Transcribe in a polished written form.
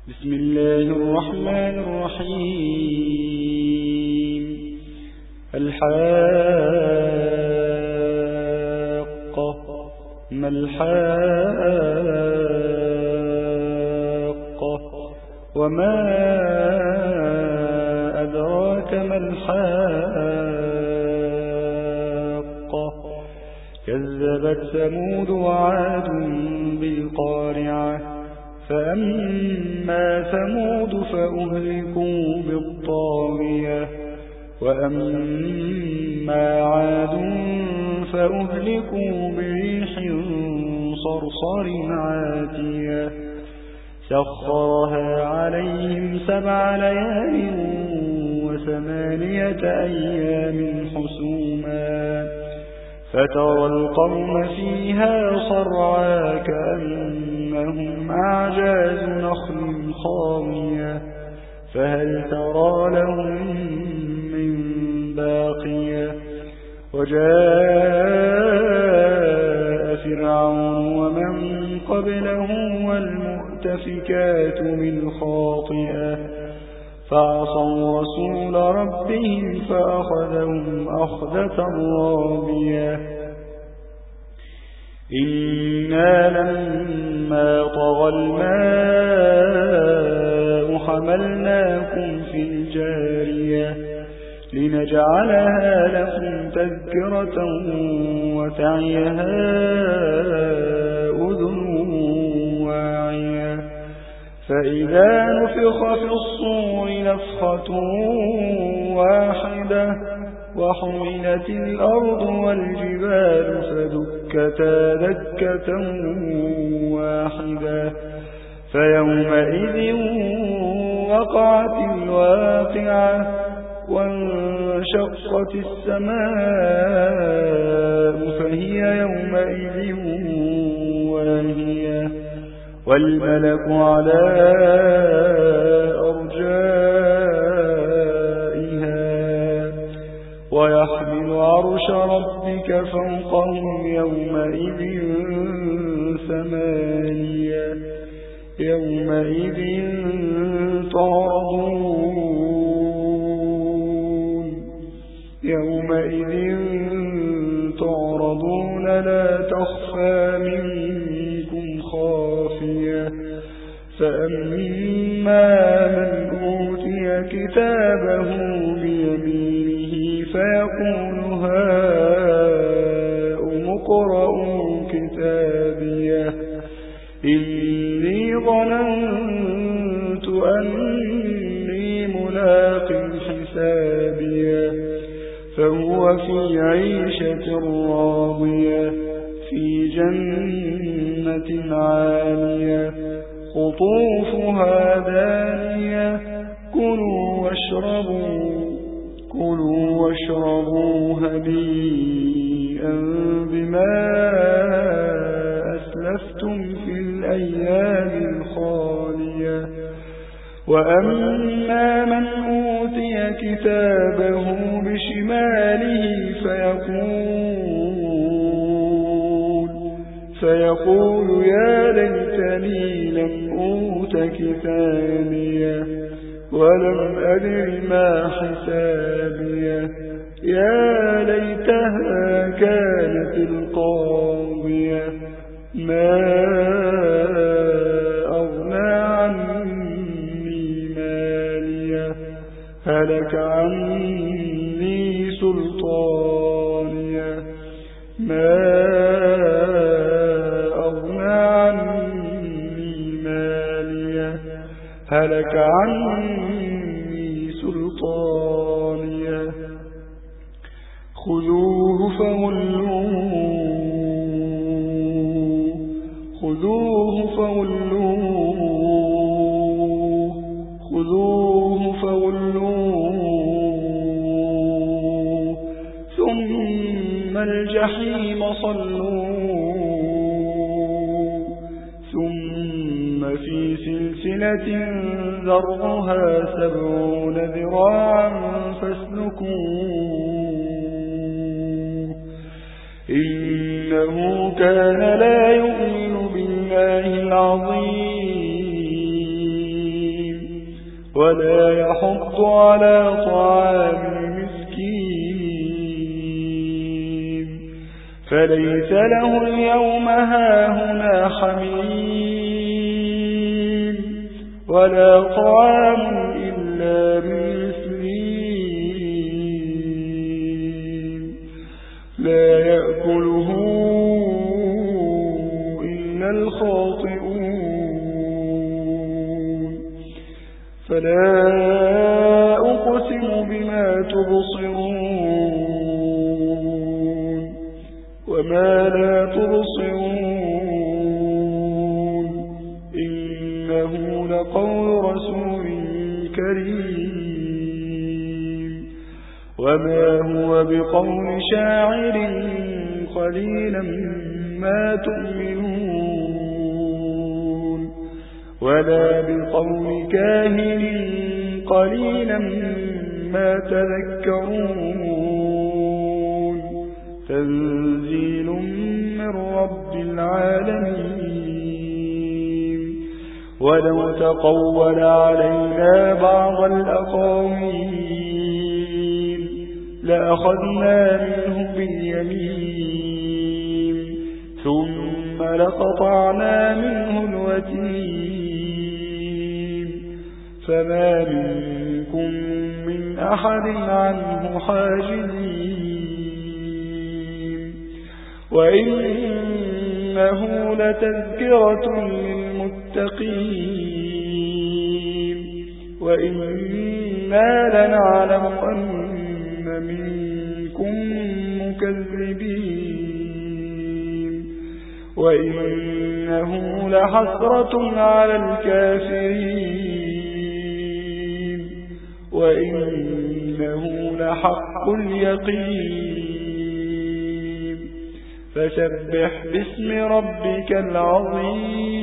بسم الله الرحمن الرحيم. الحاقة ما الحاقة وما أدراك ما الحاقة كذبت ثمود وعاد بالقارعة فأما ثمود فأهلكوا بالطاغية وأما عاد فأهلكوا بريح صرصر عاتية سخرها عليهم 7 ليال و8 أيام حسوما فترى القوم فيها صرعا كأنهم أعجاز نخل خاوية فهل ترى لهم من باقية وجاء فرعون ومن قبله والمؤتفكات بالخاطئة فعصوا رسول ربهم فأخذهم أخذة رابية إنا لما طغى الماء حملناكم في الجارية لنجعلها لكم تذكرة وتعيها أذن واعية فإذا نفخ في الصور نفخة واحدة وحملت الأرض والجبال فدكتا دكة واحدة فيومئذ وقعت الواقعة وانشقت السماء فهي يومئذ واهية والملك على أرجائها ويحمل عرش ربك فوقهم يومئذ 8 يومئذ تعرضون لا تخفى منكم خافية فأما من أوتي كتابه بيمينه فيقول هاؤم اقرءوا كتابيه إني ظننت أني ملاق حسابيه فهو في عيشة راضية في جنة عالية قطوفها دانية كلوا واشربوا هنيئا بما أسلفتم في الأيام الخالية وأما من أوتي كتابه بشماله فيقول يا ليتني لم أوت كتابيه ولم أدر ما حسابيه يا ليتها كانت القاضية ما أغنى عني ماليه هلك عني سلطانيه ما أغنى عني ماليه هلك عني سلطانيه خذوه فغلوه ثم الجحيم صلوه ثم في سلسلة ذرعها 70 ذراعا فاسلكوه إنه كان لا يؤمن بالله العظيم ولا يحض على طعام المسكين فليس له اليوم هاهنا حميم ولا طعام إلا من غسلين لا يأكله إلا الخاطئون فلا أقسم بما تبصرون وما لا تبصرون إنه لقول رسول كريم وما هو بقول شاعر قليلا ما تؤمنون ولا بقول كاهن قليلا ما تذكرون تنزيل من رب العالمين ولو تقول علينا بعض الأقاويل لأخذنا منه باليمين ثم لقطعنا منه الوتين فما منكم من أحد عنه حاجزين وإنه لتذكرة للمتقين وإنا لنعلم أن منكم مكذبين وإنه لحسرة على الكافرين وإنه لحق اليقين فسبح باسم ربك العظيم